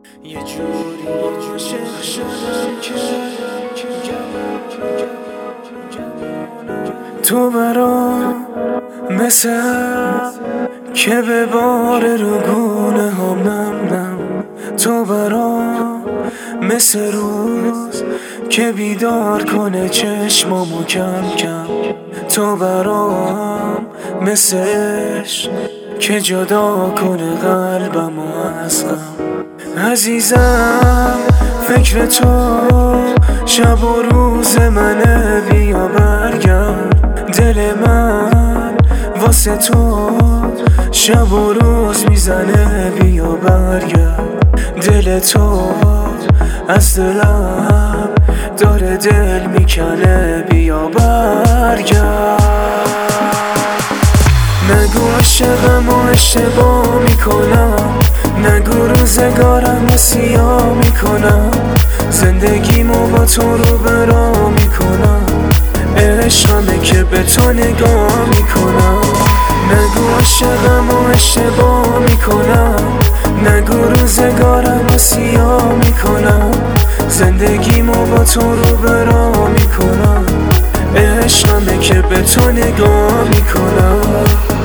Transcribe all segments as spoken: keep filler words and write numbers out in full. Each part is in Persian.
یه جوری عاشق شدم که تو برام مثل که به بار رو گونه هم نم نم. تو برام مثل روز که بیدار کنه چشمامو کم کم. تو برام مثل عشق که جدا کنه قلبمو از غم. عزیزم فکر تو شب و روز منه، بیا برگرد. دل من واسه تو شب و روز میزنه، بیا برگرد. دل تو از دلم داره دل میکنه، بیا برگرد. نگو عشقم و اشتباه میکنم، نگو روزگارم و سیاه میکنم. زندگیمو با تو رو برا میکنم، عشقمه که به تو نگاه میکنم. نگو عشقم و اشتباه میکنم، نگو روزگارم و سیاه میکنم. زندگیمو با تو رو برا میکنم، عشقمه که به تو نگاه میکنم.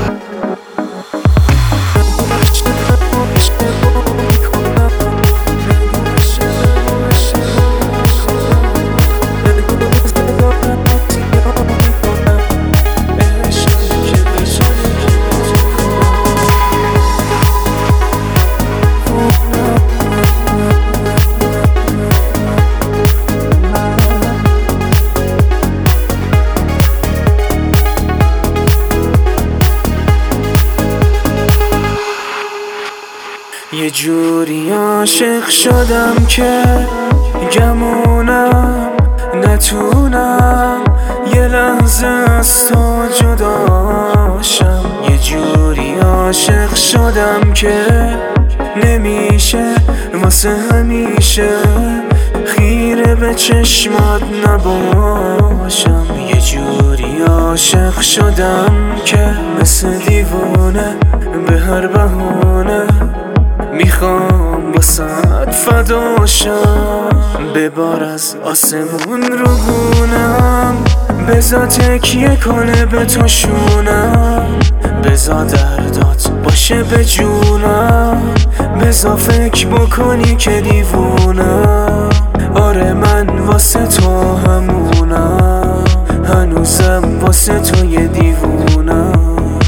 یه جوری عاشق شدم که گمونم نتونم یه لحظه از تو جداشم. یه جوری عاشق شدم که نمیشه واسه همیشه خیره به چشمات نباشم. یه جوری عاشق شدم که مثل دیوونه به هر بهونه میخوام واسه فداشم. ببار از آسمون رو گونم، بزا تکیه کنه به تو شونم. بزا دردات باشه به جونم، بزا فکر بکنی که دیوونم. آره من واسه تو همونم، هنوزم واسه تو یه دیوونم.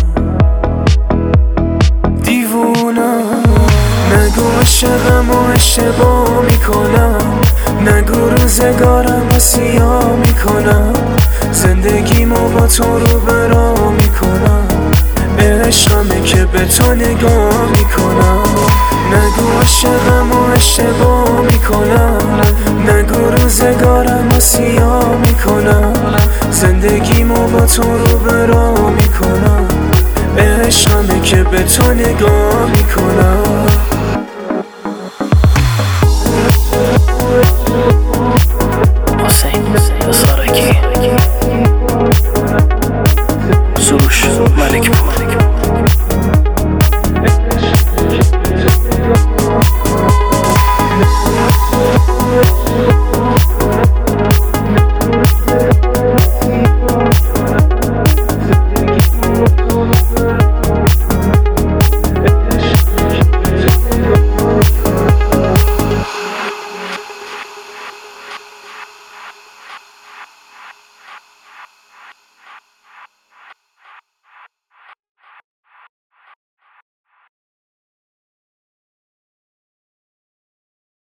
نگو عشقم و اشتباه میکنم، نگو روزگارم و سیاه میکنم. زندگیمو با تو رو برا میکنم، عشقمه که به تو نگاه میکنم. نگو عشقم و اشتباه میکنم، نگو روزگارم و سیاه میکنم. زندگیمو با تو رو برا میکنم، عشقمه که به تو نگاه میکنم.